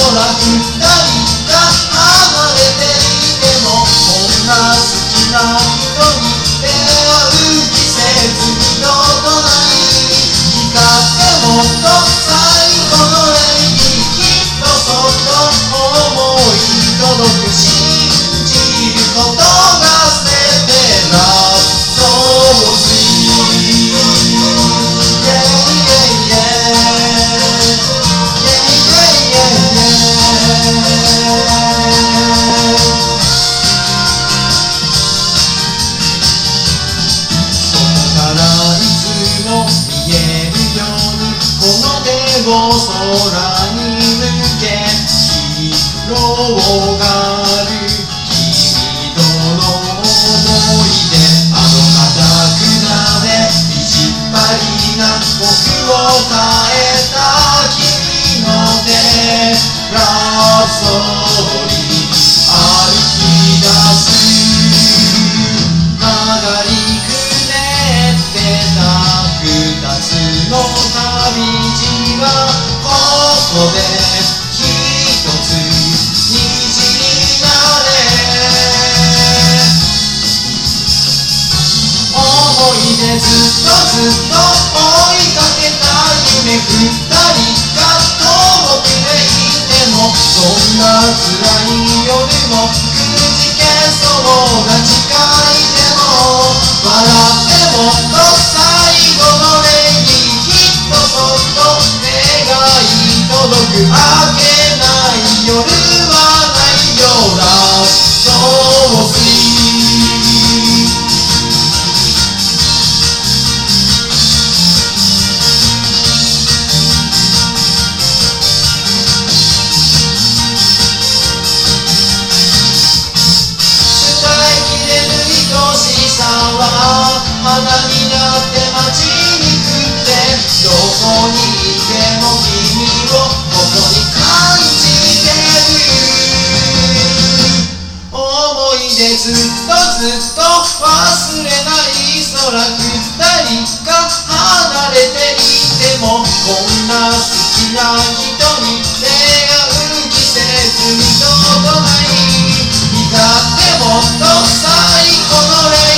人が離れていてもこんな好きな人に出会う季節二度とない光ってもっと最後の礼儀きっとそっと思い届く信じることが全てラストを過ぎ空に向け広がる君との思い出あの堅くなで意地っ張りな僕を変えた君の手ラプソディ歩き出す曲がりくねってた二つの旅路はここで一つ虹になれ思い出ずっと追いかけた夢二人が遠くへいてもそんな辛い夜もくじけそうな誓いでも笑ってもっと最後の礼儀きっとそっと願い届く明けない夜はないよラストを過ぎ伝えきれぬ愛しさは花になって街に降ってどこにいても君をここに感じてる思い出ずっと忘れない空二人が離れていてもこんな好きな人に出会う季節二度とない光ってもっと最後の礼